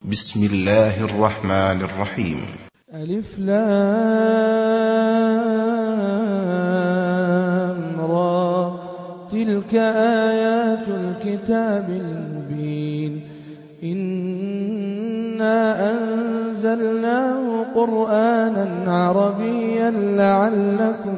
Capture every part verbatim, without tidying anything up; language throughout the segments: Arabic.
بسم الله الرحمن الرحيم. ألف لام را، تلك آيات الكتاب المبين. إنا أنزلناه قرآنا عربيا لعلكم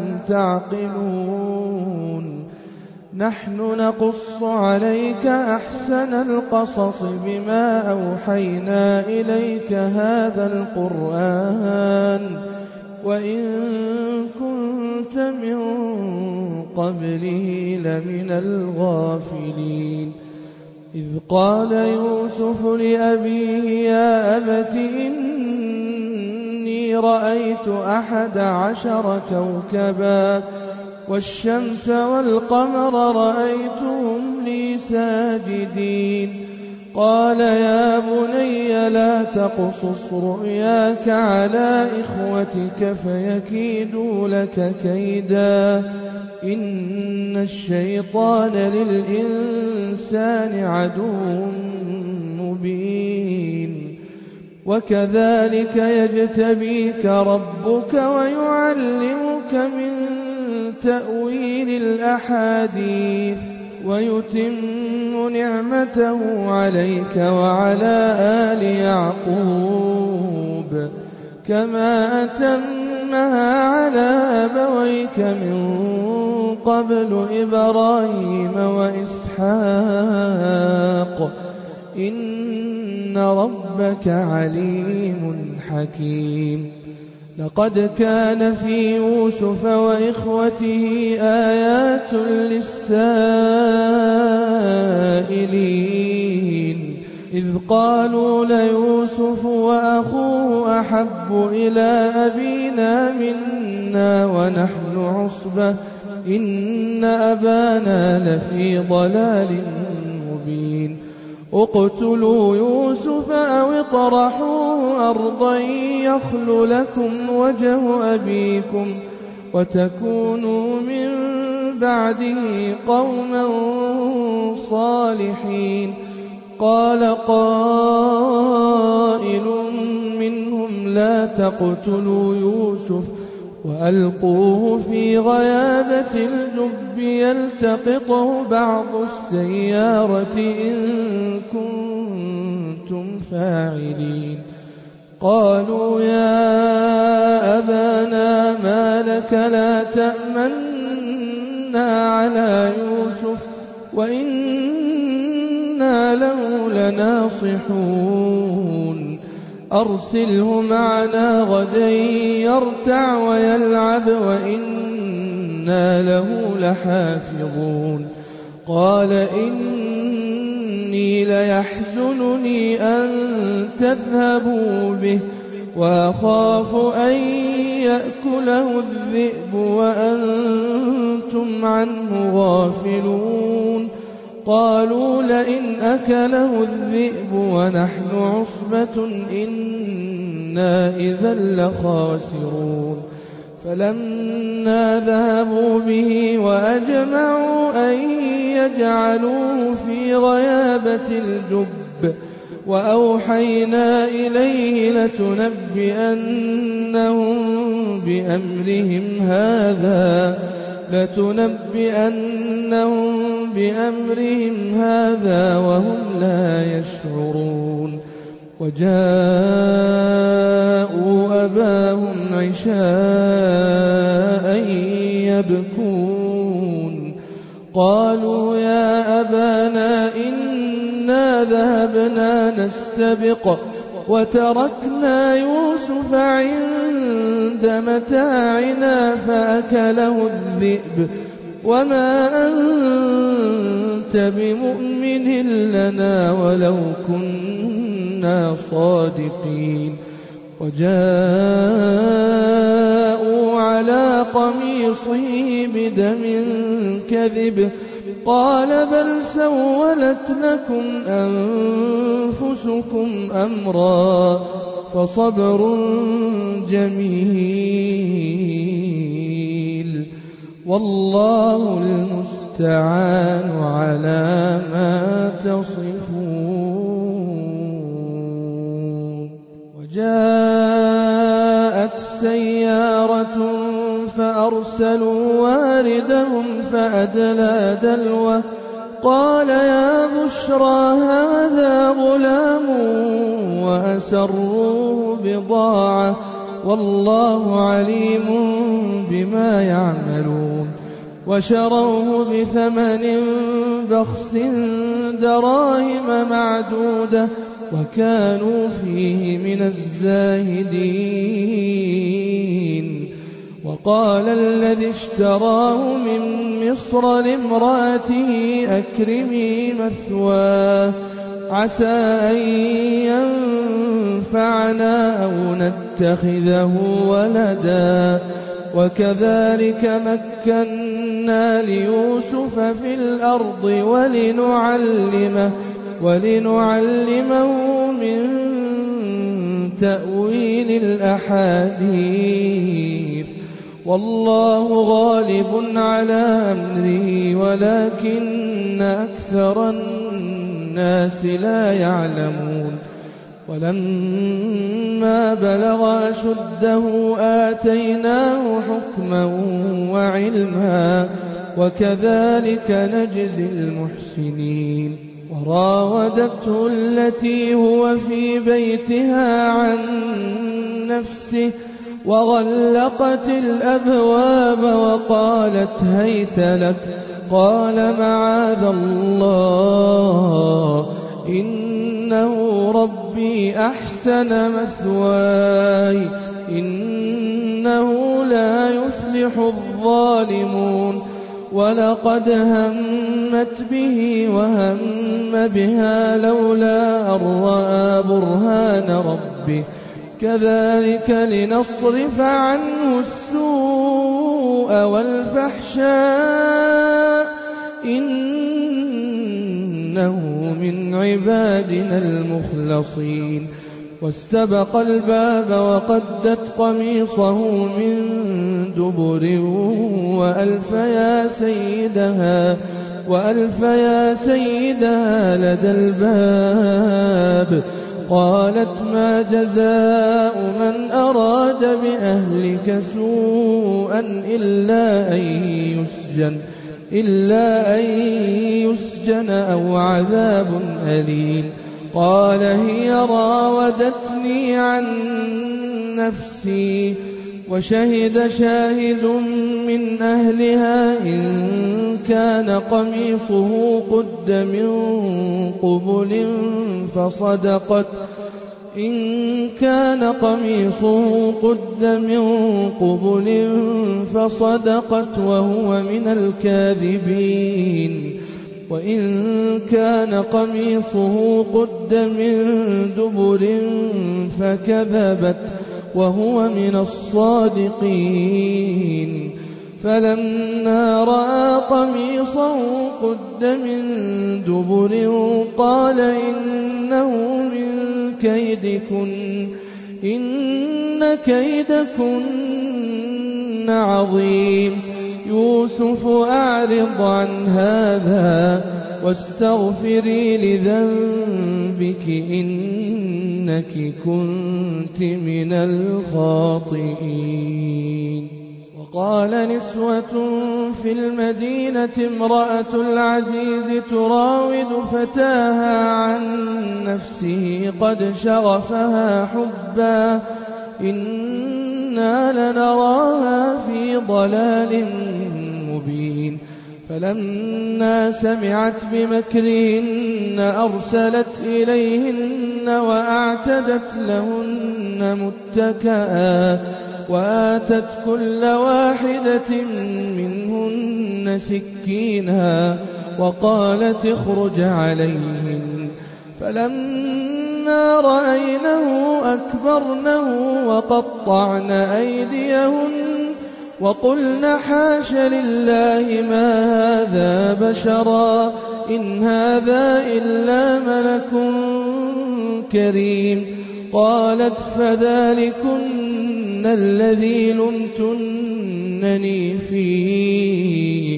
تعقلون. نحن نقص عليك أحسن القصص بما أوحينا إليك هذا القرآن وإن كنت من قبله لمن الغافلين. إذ قال يوسف لأبيه يا أبت إني رأيت أحد عشر كوكبا والشمس والقمر رأيتهم لي ساجدين. قال يا بني لا تقصص رؤياك على إخوتك فيكيدوا لك كيدا إن الشيطان للإنسان عدو مبين. وكذلك يجتبيك ربك ويعلمك من تأويل الأحاديث ويتم نعمته عليك وعلى آل يعقوب كما أتمها على أبويك من قبل إبراهيم وإسحاق إن ربك عليم حكيم. لقد كان في يوسف وإخوته آيات للسائلين إذ قالوا ليوسف وأخوه أحب إلى أبينا منا ونحن عصبة إن أبانا لفي ضلال مبين. اقتلوا يوسف أو اطرحوه أرضا يخل لكم وجه أبيكم وتكونوا من بعده قوما صالحين. قال قائل منهم لا تقتلوا يوسف وألقوه في غيابة الجب يلتقطه بعض السيارة إن كنتم فاعلين. قالوا يا أبانا ما لك لا تأمنا على يوسف وإنا له لناصحون. أرسله معنا غدا يرتع ويلعب وإنا له لحافظون. قال إني ليحزنني أن تذهبوا به وأخاف أن يأكله الذئب وأنتم عنه غافلون. قالوا لئن أكله الذئب ونحن عصبة إنا إذا لخاسرون. فلما ذهبوا به وأجمعوا أن يجعلوه في غيابة الجب وأوحينا إليه لتنبئنهم بأمرهم هذا لتنبئنهم بأمرهم هذا وهم لا يشعرون. وجاءوا أباهم عشاء يبكون. قالوا يا أبانا إنا ذهبنا نستبق وتركنا يوسف عند متاعنا فأكله الذئب وما أنت بمؤمن لنا ولو كنا صادقين. وجاءوا على قميصه بدم كذب قال بل سولت لكم أنفسكم أمرا فصبر جميل والله المستعان على ما تصفون. جاءت سيارة فأرسلوا واردهم فأدلى دلوه قال يا بشرى هذا غلام وأسروه بضاعة والله عليم بما يعملون وشروه بثمن بخس دراهم معدودة وكانوا فيه من الزاهدين. وقال الذي اشتراه من مصر لامرأته أكرمي مثواه عسى أن ينفعنا أو نتخذه ولدا وكذلك مكنا ليوسف في الأرض ولنعلمه, ولنعلمه من تأويل الأحاديث والله غالب على أمره ولكن أكثر الناس لا يعلمون. ولما بلغ أشده آتيناه حكما وعلما وكذلك نجزي المحسنين. وراودته التي هو في بيتها عن نفسه وغلقت الأبواب وقالت هيت لك قال معاذ الله إنه ربي أحسن مثواي إنه لا يفلح الظالمون. ولقد همت به وهم بها لولا أن رأى برهان ربه كذلك لنصرف عنه السوء والفحشاء إنه من عبادنا المخلصين. واستبق الباب وقدت قميصه من دبر وألف يا سيدها, وألف يا سيدها لدى الباب قالت ما جزاء من أراد بأهلك سوءا إلا أن يسجن, إلا أن يسجن أو عذاب أليم. قال هي راودتني عن نفسي وشهد شاهد من أهلها إن كان قميصه قد من قبل فصدقت إن كان قميصه قد من قبل فصدقت وهو من الكاذبين وإن كان قميصه قد من دبر فكذبت وهو من الصادقين. فلما رأى قميصه قد من دبر قال إنه من كيدكن إن كيدكن عظيم. يوسف أعرض عن هذا واستغفري لذنبك إنك كنت من الخاطئين. وقال نسوة في المدينة امرأة العزيز تراود فتاها عن نفسه قد شغفها حبا إنا لنراها في ضلال مبين. فلما سمعت بمكرهن أرسلت إليهن وأعتدت لهن متكئا وآتت كل واحدة منهن سكينا وقالت اخرج عليهن. فلما رأينه أكبرنه وقطعن أيديهن وقلن حاش لله ما هذا بشرا إن هذا إلا ملك كريم. قالت فذلكن الذي لمتنني فيه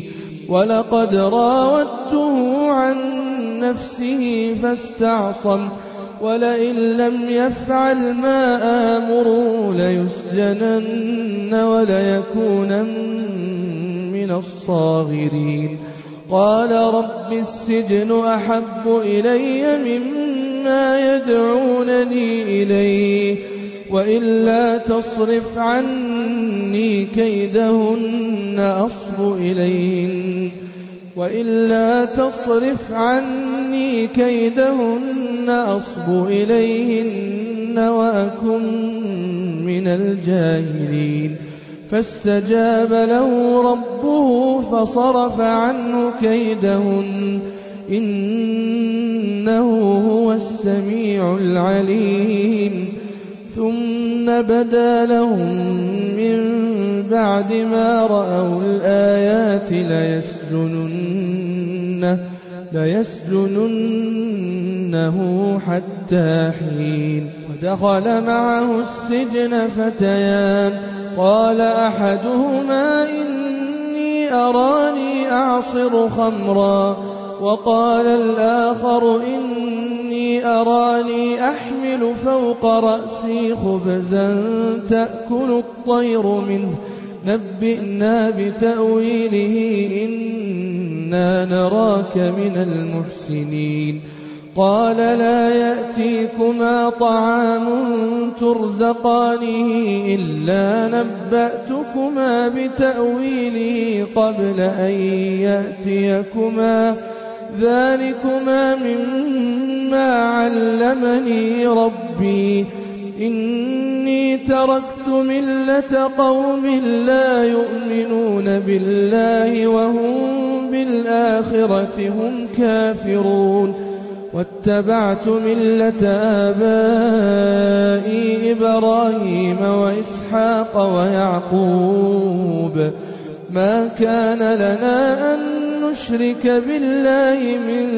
ولقد راودته عن نفسه فاستعصم ولئن لم يفعل ما آمره ليسجنن وليكونن من الصاغرين. قال رب السجن أحب إلي مما يدعونني إليه وإلا تصرف عني كيدهن أصب إليهن وإلا تصرف عني كيدهن أصب إليهن وأكن من الجاهلين. فاستجاب له ربه فصرف عنه كيدهن إنه هو السميع العليم. ثم بدا لهم من بعد ما رأوا الآيات ليسجننه, ليسجننه حتى حين. ودخل معه السجن فتيان قال أحدهما إني أراني أعصر خمرا وقال الآخر إني أراني أحمل فوق رأسي خبزا تأكل الطير منه نبئنا بتأويله إنا نراك من المحسنين. قال لا يأتيكما طعام ترزقانه إلا نبأتكما بتأويله قبل أن يأتيكما ذلكما مما علمني ربي إني تركت ملة قوم لا يؤمنون بالله وهم بالآخرة هم كافرون واتبعت ملة آبائي إبراهيم وإسحاق ويعقوب ما كان لنا أن نشرك بالله من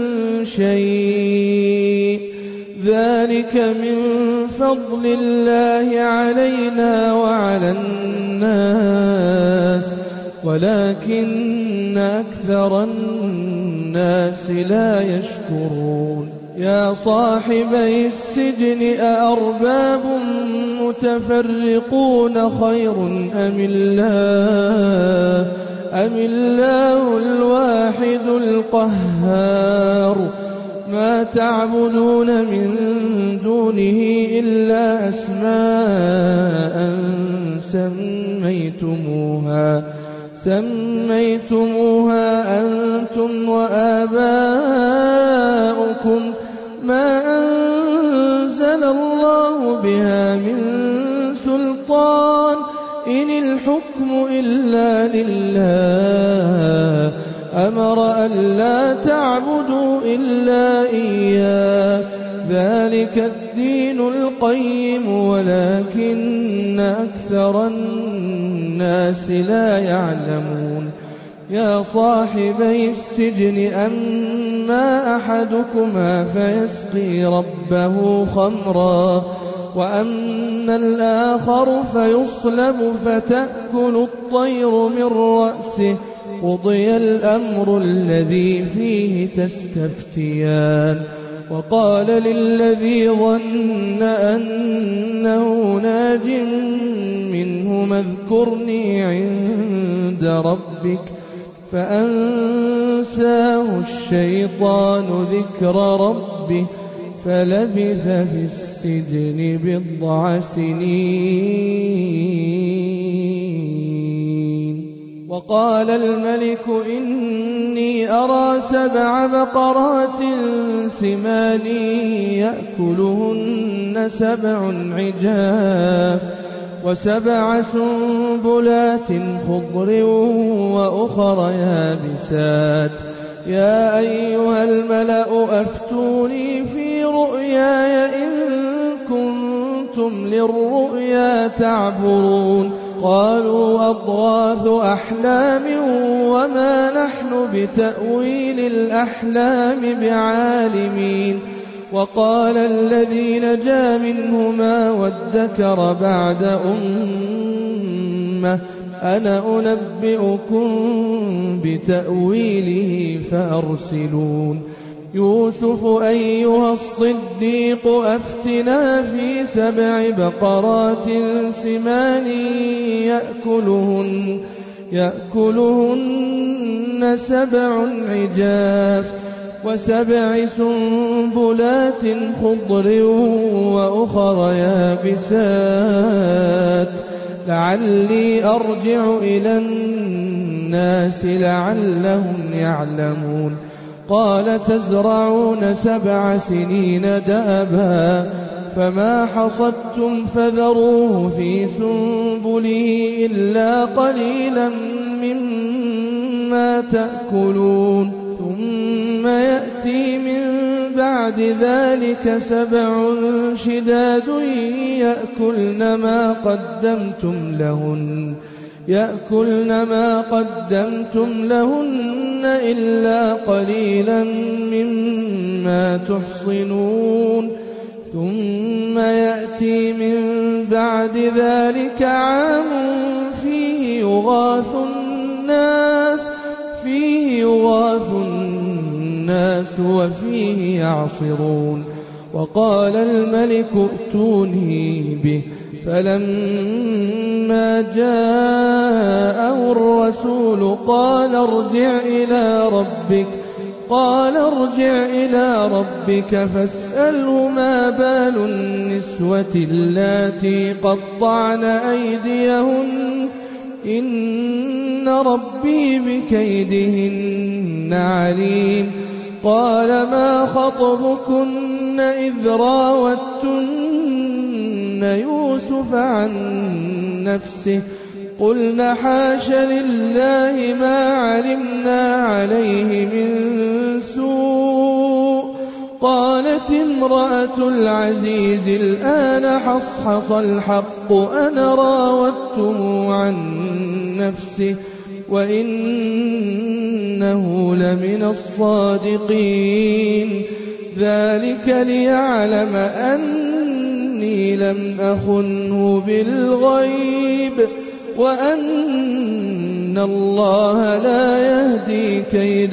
شيء ذلك من فضل الله علينا وعلى الناس ولكن أكثر الناس لا يشكرون. يا صاحبي السجن أأرباب متفرقون خير أم الله أم الله الواحد القهار ما تعبدون من دونه إلا أسماء سميتموها سميتموها أنتم وآباؤكم ما أنزل الله بها من سلطان إن الحكم إلا لله أمر ألا تعبدوا إلا إياه ذلك الدين القيم ولكن أكثر الناس لا يعلمون. يا صاحبي السجن أما أحدكما فيسقي ربه خمرا وأما الآخر فيصلب فتأكل الطير من رأسه قضي الأمر الذي فيه تستفتيان. وقال للذي ظن أنه ناج منهما اذكرني عند ربك فأنساه الشيطان ذكر ربه فلبث في السجن بضع سنين. وقال الملك إني أرى سبع بقرات سمان يأكلهن سبع عجاف وسبع سنبلات خضر وأخر يابسات يا أيها الملأ أفتوني في رؤياي إن كنتم للرؤيا تعبرون. قالوا أضغاث أحلام وما نحن بتأويل الأحلام بعالمين. وقال الذي نجا منهما وادكر بعد أمة أنا أنبئكم بتأويله فأرسلون. يوسف أيها الصديق أفتنا في سبع بقرات سمان يأكلهن, يأكلهن سبع عجاف وسبع سنبلات خضر وأخر يابسات لعلي أرجع إلى الناس لعلهم يعلمون. قال تزرعون سبع سنين دأبا فما حصدتم فذروه في سنبله إلا قليلا مما تأكلون ثم يأتي من بعد ذلك سبع شداد يأكلن ما قدمتم لهن يأكلن ما قدمتم لهن إلا قليلا مما تحصنون ثم يأتي من بعد ذلك عام فيه يغاث الناس فيه يغاث الناس وفيه يعصرون. وقال الملك ائتوني به فلما جاءه الرسول قال ارجع إلى ربك قال ارجع إلى ربك فاسأله ما بال النسوة اللاتي قطعن أيديهن إن ربي بكيدهن عليم. قال ما خطبكن إذ راوتن يوسف عن نفسه قلنا حاش لله ما علمنا عليه من سوء. قالت امرأة العزيز الآن حصحص الحق أنا راودته عن نفسه وإنه لمن الصادقين ذلك ليعلم أني لم أخنه بالغيب وأن الله لا يهدي كيد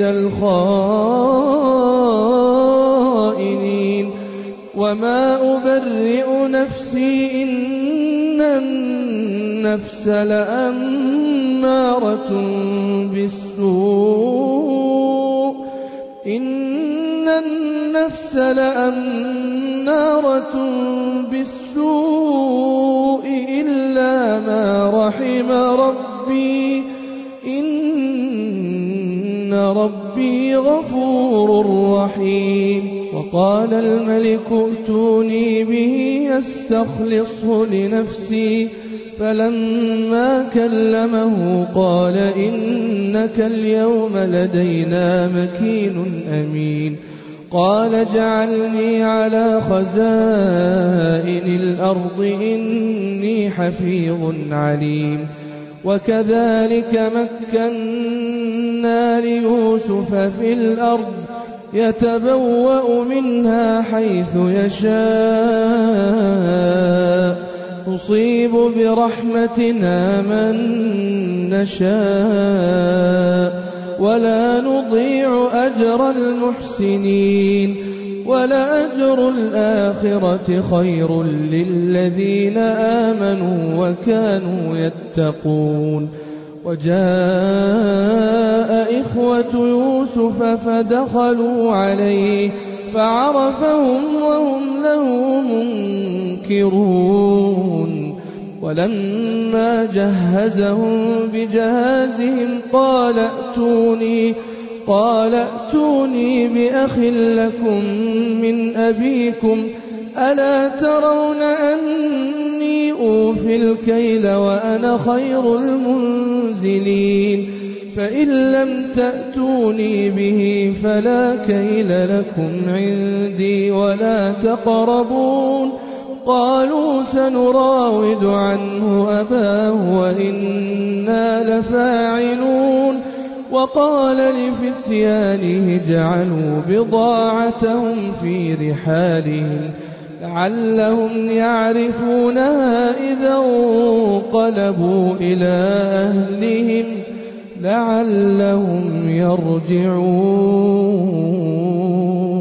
الخائنين. وما أبرئ نفسي إن النفس لأمارة بالسوء إن النفس لأمارة بالسوء إلا ما رحم ربي إن ربي غفور رحيم. وقال الملك ائتوني به يستخلصه لنفسي فلما كلمه قال إنك اليوم لدينا مكين أمين. قال اجعلني على خزائن الأرض إني حفيظ عليم. وكذلك مكنا ليوسف في الأرض يتبوأ منها حيث يشاء نصيب برحمتنا من نشاء ولا نضيع أجر المحسنين ولأجر الآخرة خير للذين آمنوا وكانوا يتقون. وجاء إخوة يوسف فدخلوا عليه فعرفهم وهم له منكرون. ولما جهزهم بجهازهم قال ائتوني قال ائتوني بأخ لكم من أبيكم ألا ترون أني أوفي الكيل وأنا خير المنزلين فإن لم تأتوني به فلا كيل لكم عندي ولا تقربون. قالوا سنراود عنه أباه وإنا لفاعلون. وقال لفتيانه اجعلوا بضاعتهم في رحالهم لعلهم يعرفونها إذا انقلبوا إلى أهلهم لعلهم يرجعون.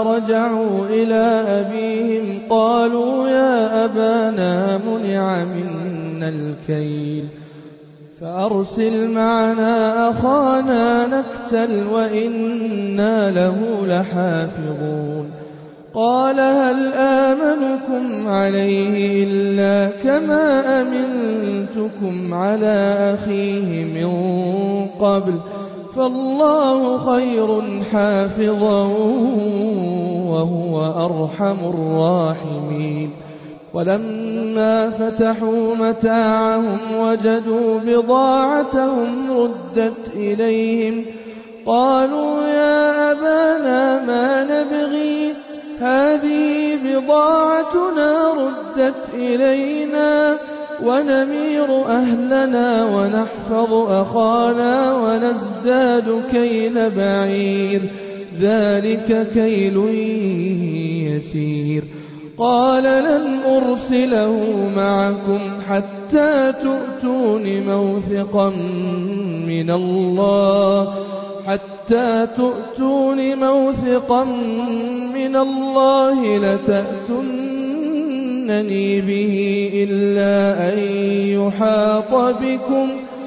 رجعوا إلى أبيهم قالوا يا أبانا منع منا الكيل فأرسل معنا أخانا نكتل وإنا له لحافظون قال هل آمنكم عليه إلا كما أمنتكم على أخيه من قبل فالله خير حافظا وهو أرحم الراحمين ولما فتحوا متاعهم وجدوا بضاعتهم ردت إليهم قالوا يا أبانا ما نبغي هذه بضاعتنا ردت إلينا ونمير أهلنا ونحفظ أخانا ونزداد كيل بعير ذلك كيل يسير قال لن أرسله معكم حتى تؤتون موثقا من الله حتى تؤتون موثقا من الله لتأتونني به إلا أن يحاط بكم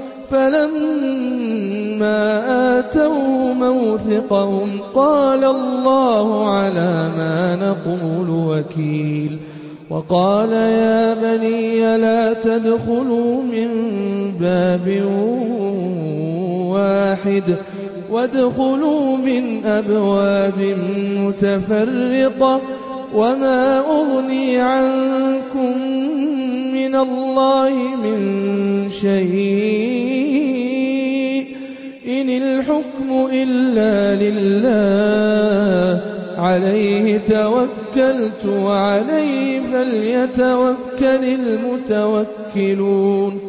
فلما آتوا موثقهم قال الله على ما نقول وكيل وقال يا بني لا تدخلوا من باب واحد وادخلوا من أبواب متفرقة وما أغني عنكم من الله من شيء إن الحكم إلا لله عليه توكلت وعليه فليتوكل المتوكلون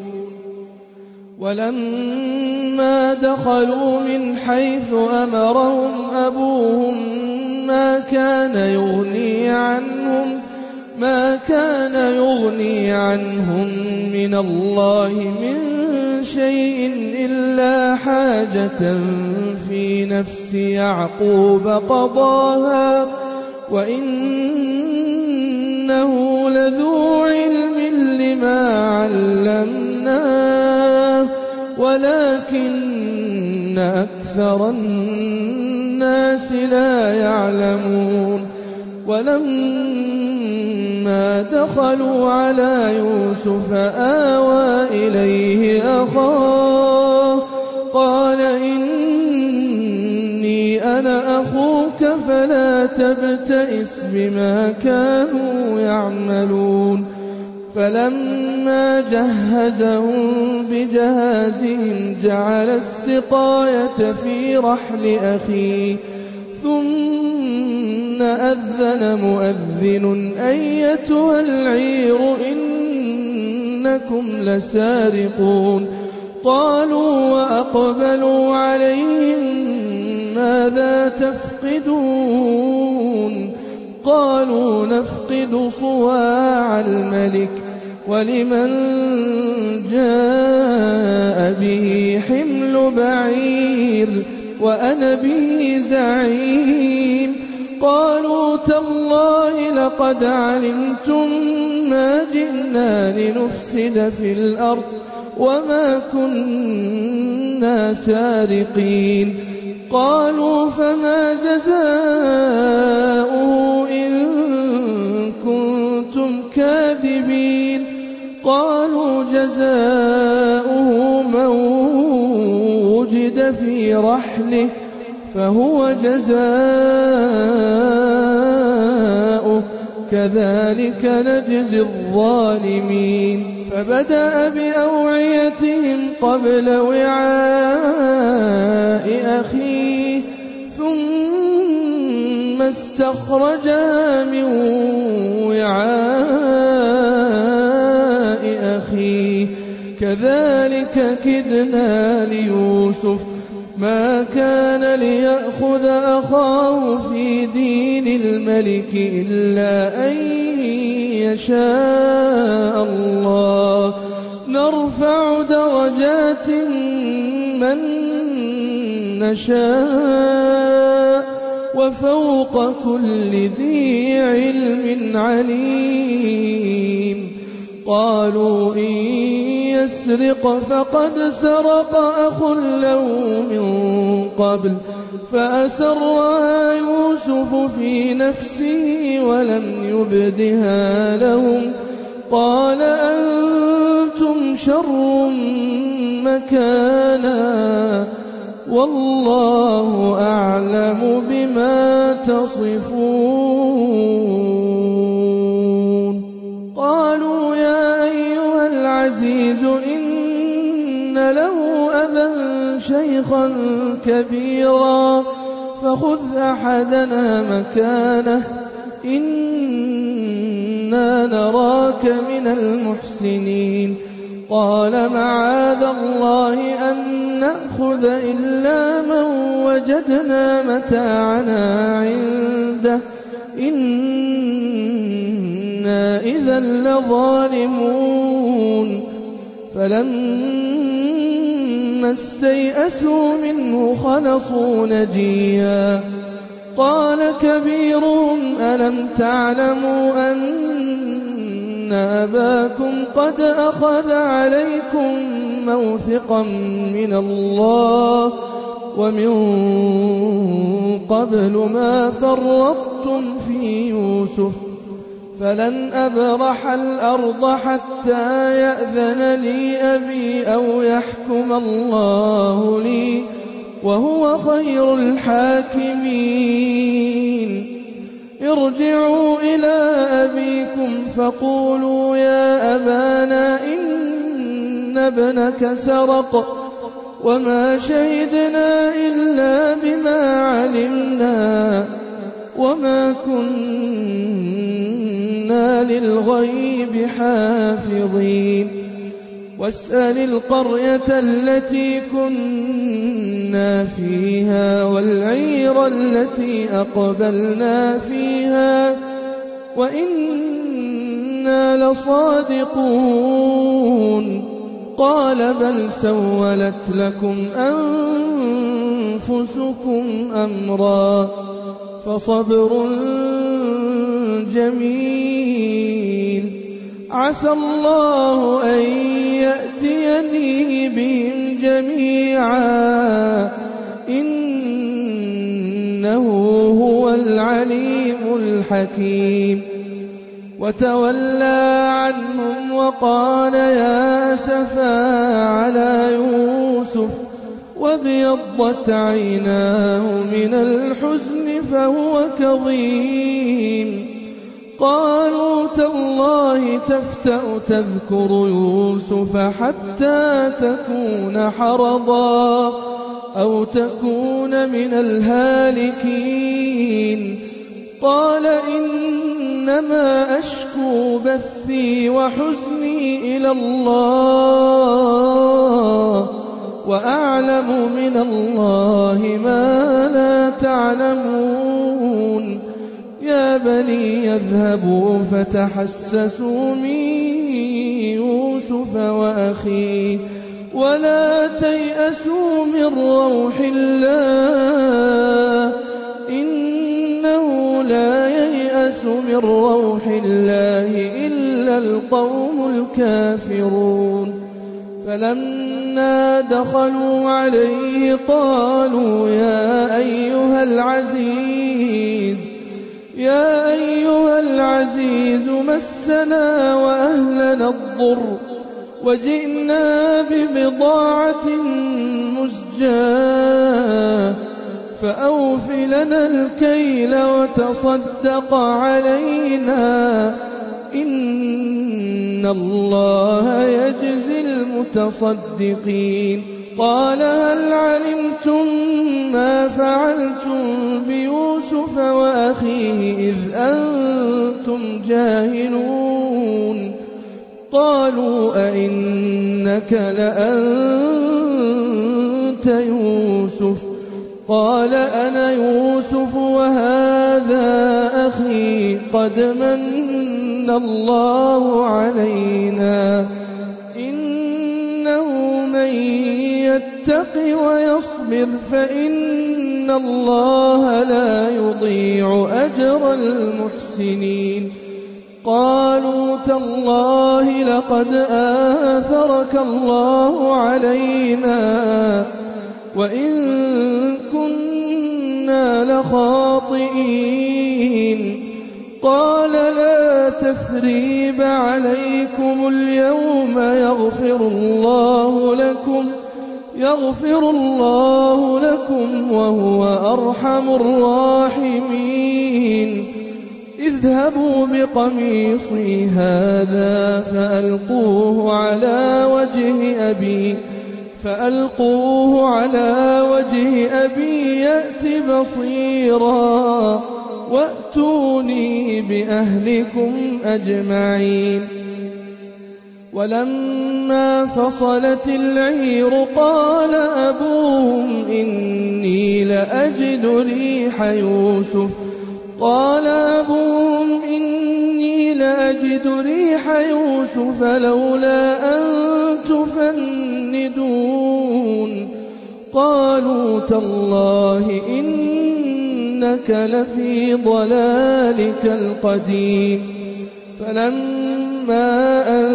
ولما دخلوا من حيث أمرهم أبوهم ما كان يغني عنهم ما كان يغني عنهم من الله من شيء إلا حاجة في نفس يعقوب قضاها وإنه لذو علم لما علمناه ولكن أكثر الناس لا يعلمون ولما دخلوا على يوسف آوى إليه أخاه قال إني أنا أخوك فلا تبتئس بما كانوا يعملون فلما جهزهم بجهازهم جعل السقاية في رحل أخيه ثم أذن مؤذن أيتها العير إنكم لسارقون قالوا وأقبلوا عليهم ماذا تفقدون قالوا نفقد صواع الملك ولمن جاء به حمل بعير وأنا به زعيم قالوا تالله لقد علمتم ما جئنا لنفسد في الأرض وما كنا سارقين قالوا فما جزاؤه إن كنتم كاذبين قالوا جزاؤه من وجد في رحله فهو جزاؤه كذلك نجزي الظالمين فبدأ بأوعيتهم قبل وعاء أخيه ثم استخرجها من وعاء أخيه كذلك كدنا ليوسف ما كان ليأخذ أخاه في دين الملك إلا أن يشاء الله نرفع درجات من نشاء وفوق كل ذي علم عليم. قالوا إن يسرق فقد سرق أخ له من قبل فأسرها يوسف في نفسه ولم يبدها لهم. قال أنتم شر مكانا والله أعلم بما تصفون. قالوا يا أيها العزيز إن له أبا شيخا كبيرا فخذ أحدنا مكانه إنا نراك من المحسنين. قال معاذ الله أن نأخذ إلا من وجدنا متاعنا عنده إنا إذا لظالمون. فلما استيئسوا منه خلصوا نجيا. قال كبيرهم ألم تعلموا أن أباكم قد أخذ عليكم موثقا من الله ومن قبل ما فرطتم في يوسف فلن أبرح الأرض حتى يأذن لي أبي أو يحكم الله لي وهو خير الحاكمين. ارجعوا إلى أبيكم فقولوا يا أبانا إن ابنك سرق وما شهدنا إلا بما علمنا وما كنا للغيب حافظين. واسأل القرية التي كنا فيها والعير التي أقبلنا فيها وإنا لصادقون. قال بل سولت لكم أنفسكم أمرا فصبر جميل عسى الله أن يأتيني بهم جميعا إنه هو العليم الحكيم. وتولى عنهم وقال يا أسفا على يوسف وابيضت عيناه من الحزن فهو كظيم. قالوا تالله تفتأ تذكر يوسف حتى تكون حرضا أو تكون من الهالكين. قال إنما أشكو بثي وحزني إلى الله وأعلم من الله ما لا تعلمون. يا بني يذهبوا فتحسسوا من يوسف وأخيه ولا تيأسوا من روح الله إنه لا ييأس من روح الله إلا القوم الكافرون. فلما دخلوا عليه قالوا يا أيها العزيز يا أيها العزيز مسنا وأهلنا الضر وجئنا ببضاعة مزجاة فأوف لنا الكيل وتصدق علينا إن الله يجزي المتصدقين. قال هل علمتم ما فعلتم بيوسف وأخيه إذ أنتم جاهلون؟ قالوا أئنك لأنت يوسف؟ قال أنا يوسف وهذا أخي قد من الله علينا إنه من من يتق ويصبر فإن الله لا يضيع أجر المحسنين. قالوا تالله لقد آثرك الله علينا وإن كنا لخاطئين. قال لا تثريب عليكم اليوم يغفر الله لكم يغفر الله لكم وهو أرحم الراحمين. اذهبوا بقميصي هذا فألقوه على وجه أبي فألقوه على وجه أبي يأت بصيرا وأتوني بأهلكم أجمعين. ولما فصلت العير قال أبوهم إني لأجد ريح يوسف قال أبوهم إني لأجد ريح يوسف لولا أن تفندون. قالوا تالله إنك لفي ضلالك القديم. فلما أن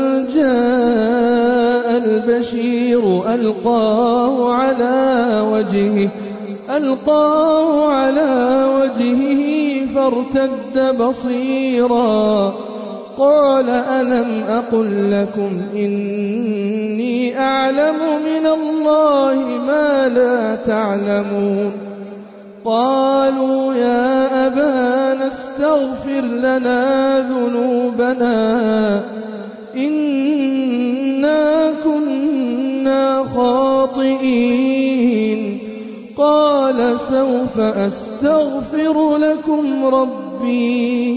جاء البشير ألقاه على وجهه ألقاه على وجهه فارتد بصيرا قال ألم أقل لكم إني أعلم من الله ما لا تعلمون. قالوا يا أبانا استغفر لنا ذنوبنا إنا كنا خاطئين. قال سوف أستغفر لكم ربي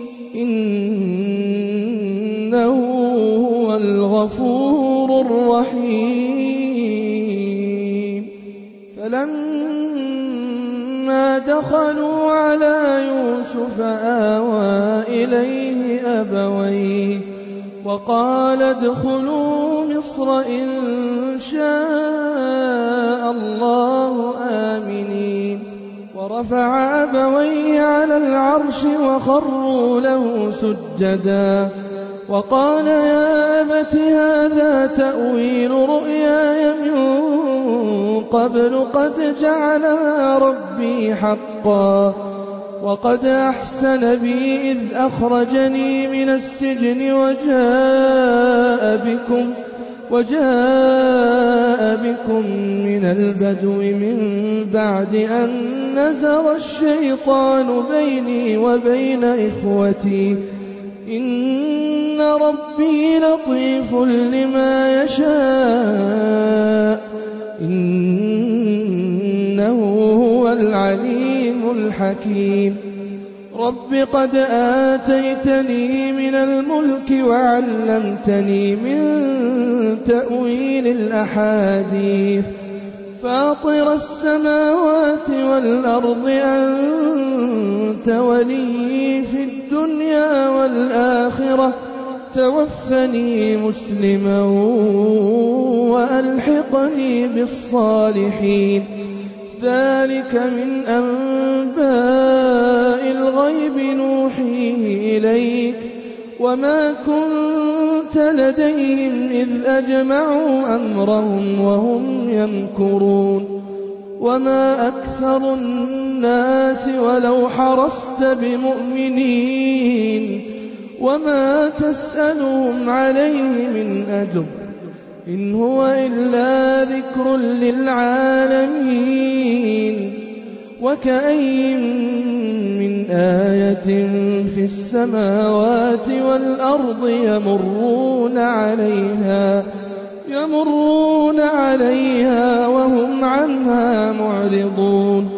إنه هو الغفور الرحيم. فلما دخلوا على يوسف آوى إليه أبويه وقال ادخلوا مصر إن شاء الله آمنين. ورفع أبويه على العرش وخروا له سجدا وقال يا أبت هذا تأويل رؤياي من قبل قد جعلها ربي حقا وقد أحسن بي إذ أخرجني من السجن وجاء بكم وجاء بكم من البدو من بعد أن نزغ الشيطان بيني وبين إخوتي إن ربي لطيف لما يشاء إنه هو العليم الحكيم. رب قد آتيتني من الملك وعلمتني من تأويل الأحاديث فاطر السماوات والأرض أنت ولي في الدنيا والآخرة توفني مسلما وألحقني بالصالحين. ذلك من أنباء الغيب نوحيه إليك وما كنت لديهم إذ أجمعوا أمرهم وهم يمكرون. وما أكثر الناس ولو حرصت بمؤمنين وما تسألهم عليه من أجر إن هو إلا ذكر للعالمين. وكأي من آية في السماوات والأرض يمرون عليها يمرون عليها وهم عنها معرضون.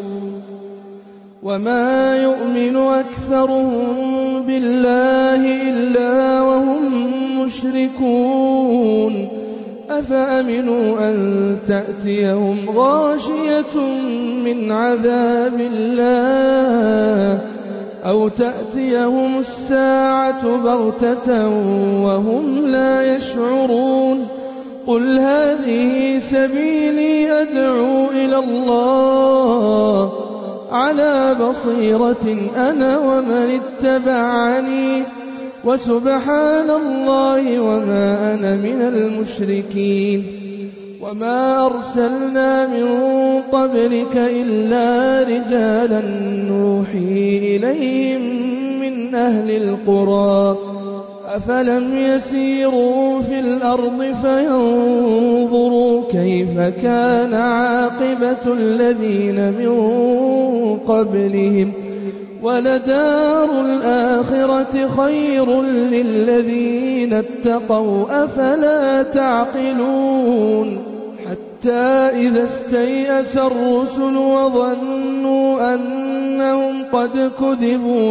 وما يؤمن أكثرهم بالله إلا وهم مشركون. أفأمنوا أن تأتيهم غاشية من عذاب الله أو تأتيهم الساعة بغتة وهم لا يشعرون. قل هذه سبيلي أدعو إلى الله على بصيرة أنا ومن اتبعني وسبحان الله وما أنا من المشركين وما أرسلنا من قبلك إلا رجالا نوحي إليهم من أهل القرى أفلم يسيروا في الأرض فينظروا كيف كان عاقبة الذين من قبلهم ولدار الآخرة خير للذين اتقوا أفلا تعقلون حتى إذا استيأس الرسل وظنوا أنهم قد كذبوا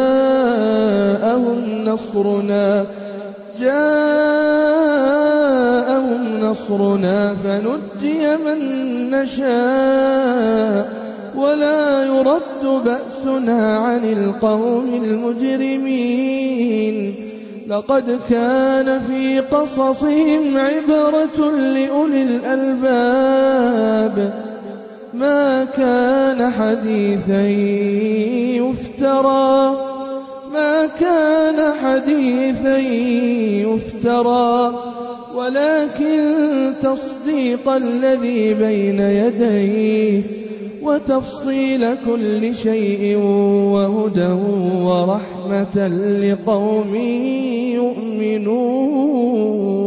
جاءهم نصرنا جاءهم نصرنا فنجي من نشاء ولا يرد بأسنا عن القوم المجرمين لقد كان في قصصهم عبرة لأولي الألباب ما كان حديثا يفترى ما كان حديثا يفترى ولكن تصديق الذي بين يديه وتفصيل كل شيء وهدى ورحمة لقوم يؤمنون